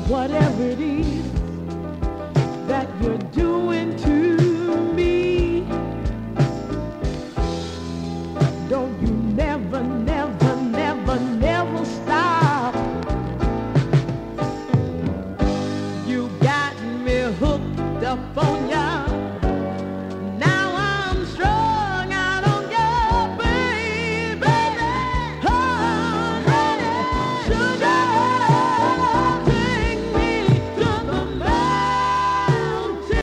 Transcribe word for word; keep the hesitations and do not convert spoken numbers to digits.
whatever it is that you're doing to me. Don't you never, never, never, never stop. You got me hooked up on